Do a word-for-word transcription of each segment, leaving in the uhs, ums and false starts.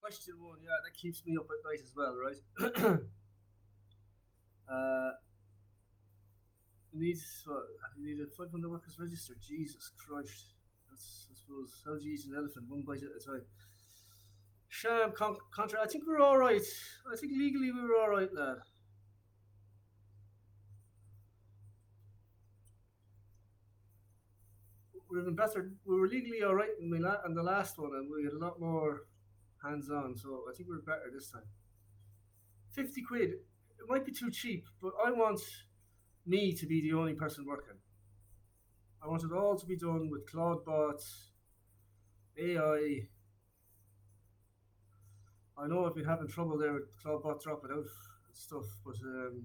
Question one, yeah, that keeps me up at night as well, right? uh, you need what? You need a five hundred workers registered. Jesus Christ, that's I suppose how do you eat an elephant one bite at a time? Sham con- contra. I think we're all right. I think legally we were all right, lad. We're even better. We were legally all right in, my la- in the last one, and we had a lot more hands on. So I think we're better this time. Fifty quid. It might be too cheap, but I want me to be the only person working. I want it all to be done with Claudebot, A I. I I know I've been having trouble there with Claudebot dropping out and stuff, but um,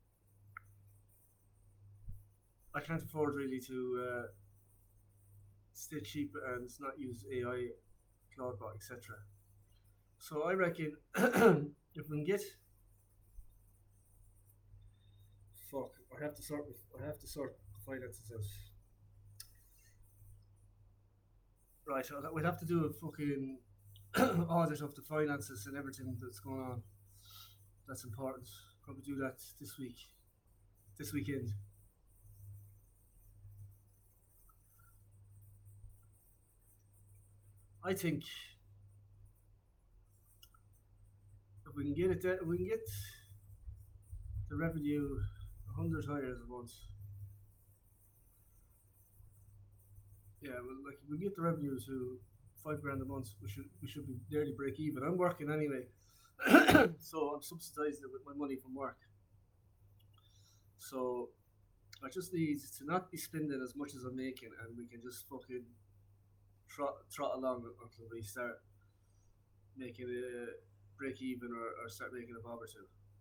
I can't afford really to uh, stay cheap and not use A I, Claudebot, et cetera. So I reckon if we can get fuck, I have to sort I have to sort finances out. Right, so we'd have to do a fucking audit of the finances and everything that's going on. That's important. Probably do that this week, this weekend. I think if we can get it, there, we can get the revenue a hundred hires a month. Yeah, well, like if we get the revenue to five grand a month, we should we should be nearly break even. I'm working anyway, so I'm subsidising it with my money from work. So I just need to not be spending as much as I'm making, and we can just fucking trot trot along until we start making a break even or, or start making a bob or two.